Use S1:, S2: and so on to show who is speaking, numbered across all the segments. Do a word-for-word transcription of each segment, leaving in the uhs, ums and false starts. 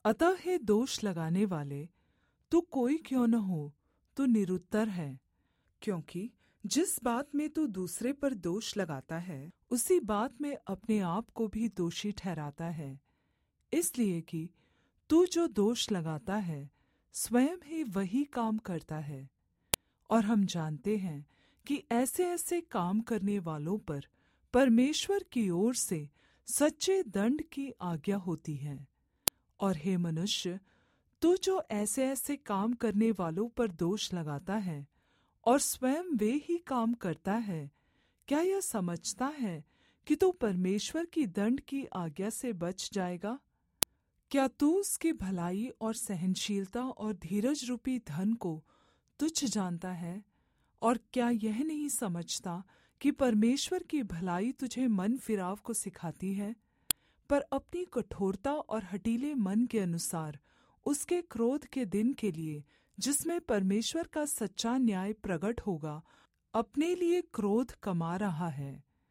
S1: अतः हे दोष लगाने वाले, तू कोई क्यों न हो, तू निरुत्तर है, क्योंकि जिस बात में तू दूसरे पर दोष लगाता है, उसी बात में अपने आप को भी दोषी ठहराता है। इसलिए कि तू जो दोष लगाता है, स्वयं ही वही काम करता है। और हम जानते हैं कि ऐसे-ऐसे काम करने वालों पर परमेश्वर की ओर से सच्चे दंड की आज्ञा होती है। और हे मनुष्य, तू जो ऐसे-ऐसे काम करने वालों पर दोष लगाता है और स्वयं वे ही काम करता है, क्या यह समझता है कि तू परमेश्वर की दंड की आज्ञा से बच जाएगा? क्या तू उसकी भलाई और सहनशीलता और धीरज रूपी धन को तुच्छ जानता है? और क्या यह नहीं समझता कि परमेश्वर की भलाई तुझे मन फिराव को सिखाती है? पर अपनी कठोरता और हठीले मन के अनुसार उसके क्रोध के दिन के लिए, जिसमें परमेश्वर का सच्चा न्याय प्रगट होगा, अपने लिए क्रोध कमा रहा है।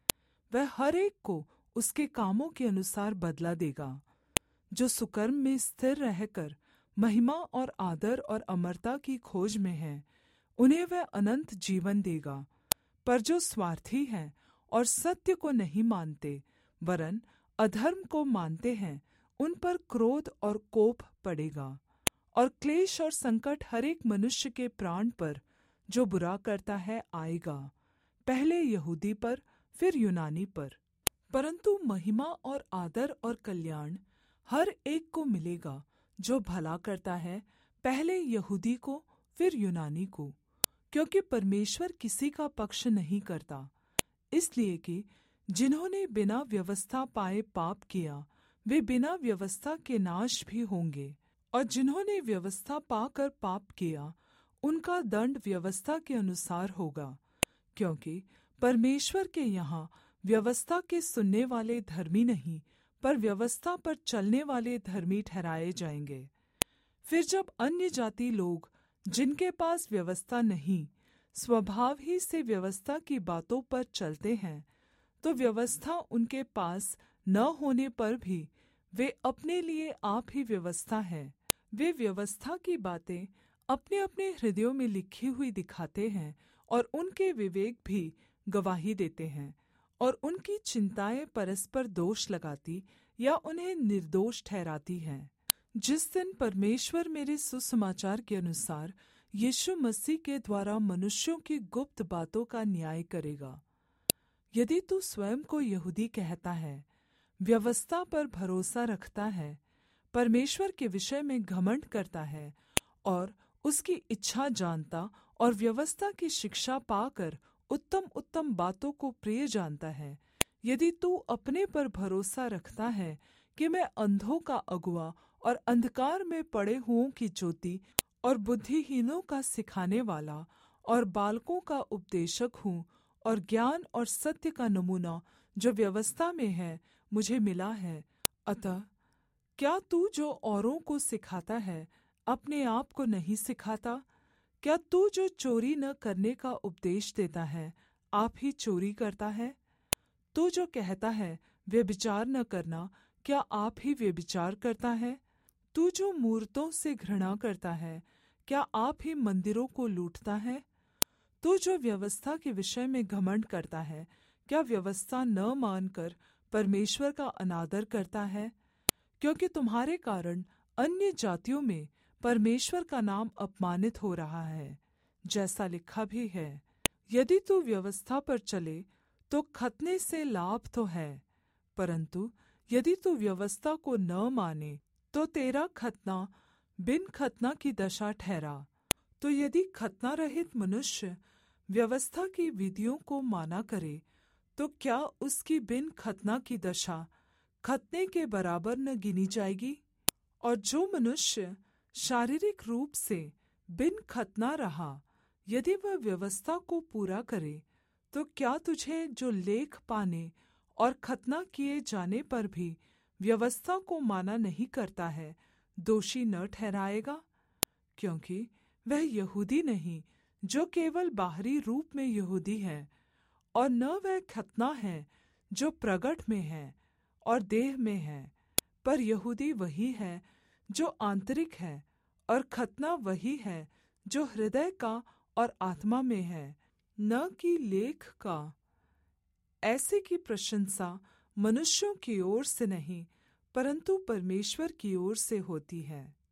S1: वह हर एक को उसके कामों के अनुसार बदला देगा। जो सुकर्म में स्थिर रहकर महिमा और आदर और अमरता की खोज में है, उन्हें वह अनंत जीवन देगा। पर जो स्वार्थी हैं और सत्य को नहीं मानते, वरन अधर्म को मानते हैं, उन पर क्रोध और कोप पड़ेगा। और क्लेश और संकट हर एक मनुष्य के प्राण पर, जो बुरा करता है, आएगा, पहले यहूदी पर, फिर यूनानी पर। परंतु महिमा और आदर और कल्याण हर एक को मिलेगा जो भला करता है, पहले यहूदी को, फिर यूनानी को। क्योंकि परमेश्वर किसी का पक्ष नहीं करता, इसलिए कि जिन्होंने बिना व्यवस्था पाए पाप किया, वे बिना व्यवस्था के नाश भी होंगे। और जिन्होंने व्यवस्था पाकर पाप किया, उनका दंड व्यवस्था के अनुसार होगा। क्योंकि परमेश्वर के यहाँ व्यवस्था के सुनने वाले धर्मी नहीं, पर व्यवस्था पर चलने वाले धर्मी ठहराए जाएंगे। फिर जब अन्य जाति लोग, जिनके पास व्यवस्था नहीं, स्वभाव ही से व्यवस्था की बातों पर चलते हैं, तो व्यवस्था उनके पास न होने पर भी वे अपने लिए आप ही व्यवस्था है। वे व्यवस्था की बातें अपने अपने हृदयों में लिखी हुई दिखाते हैं, और उनके विवेक भी गवाही देते हैं। और उनकी चिंताएं परस्पर दोष लगाती या उन्हें निर्दोष ठहराती हैं। जिस दिन परमेश्वर मेरे सुसमाचार के अनुसार यीशु मसीह के द्वारा मनुष्यों की गुप्त बातों का न्याय करेगा। यदि तू स्वयं को यहूदी कहता है, व्यवस्था पर भरोसा रखता है, परमेश्वर के विषय में घमंड करता है और उसकी इच्छा जानता और व्यवस्था की शिक्षा पाकर उत्तम उत्तम बातों को प्रिय जानता है, यदि तू अपने पर भरोसा रखता है कि मैं अंधों का अगुआ और अंधकार में पड़े हुओं की ज्योति और बुद्धिहीनों का सिखाने वाला और बालकों का उपदेशक हूँ, और ज्ञान और सत्य का नमूना जो व्यवस्था में है मुझे मिला है, अतः क्या तू जो औरों को सिखाता है, अपने आप को नहीं सिखाता? क्या तू जो चोरी न करने का उपदेश देता है, आप ही चोरी करता है? तू जो कहता है व्यभिचार न करना, क्या आप ही व्यभिचार करता है? तू जो मूर्तों से घृणा करता है, क्या आप ही मंदिरों को लूटता है? तू जो व्यवस्था के विषय में घमंड करता है, क्या व्यवस्था न मानकर परमेश्वर का अनादर करता है? क्योंकि तुम्हारे कारण अन्य जातियों में परमेश्वर का नाम अपमानित हो रहा है, जैसा लिखा भी है, यदि तू व्यवस्था पर चले तो खतने से लाभ तो है, परंतु यदि तू व्यवस्था को न माने तो तेरा खतना बिन खतना की दशा ठहरा। तो यदि खतना रहित मनुष्य व्यवस्था की विधियों को माना करे, तो क्या उसकी बिन खतना की दशा खतने के बराबर न गिनी जाएगी? और जो मनुष्य शारीरिक रूप से बिन खतना रहा, यदि वह व्यवस्था को पूरा करे, तो क्या तुझे जो लेख पाने और खतना किए जाने पर भी व्यवस्था को माना नहीं करता है, दोषी न ठहराएगा? क्योंकि वह यहूदी नहीं जो केवल बाहरी रूप में यहूदी है, और न वह खतना है जो प्रगट में है और देह में है, पर यहूदी वही है जो आंतरिक है, और खतना वही है जो हृदय का और आत्मा में है, न कि लेख का। ऐसे की प्रशंसा मनुष्यों की ओर से नहीं, परन्तु परमेश्वर की ओर से होती है।